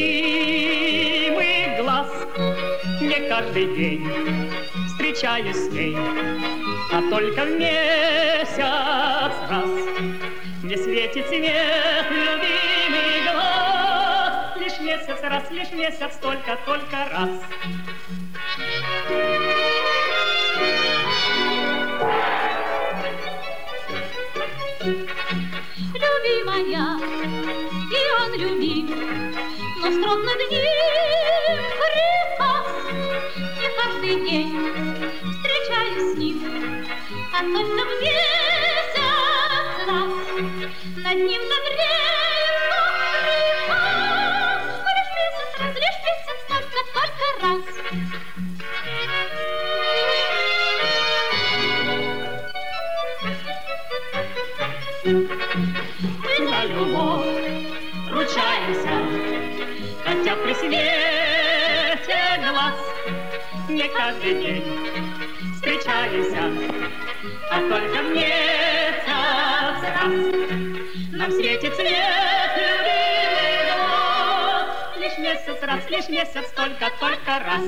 любимый глаз. Не каждый день встречаюсь с ней, а только в месяц раз. Мне светит свет любимый глаз. Лишь месяц раз, лишь месяц, только раз. Любимая, и он любим, но строг над ним приказ. Не каждый день встречаюсь с ним, а только в месяц раз. Над ним нагреется приказ. Лишь месяц раз, лишь месяц, только раз. Мы за любовь ручаемся, хотя при свете глаз. Не каждый день встречаемся, а только в месяц раз. Нам светит свет любимый глаз. Лишь месяц раз, лишь месяц, только раз.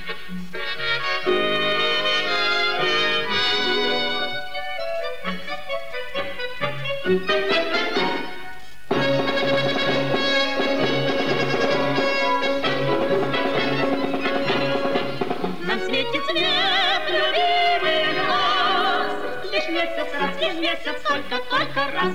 Нам светит свет любимый глаз. Лишь месяц раз, лишь месяц, только раз.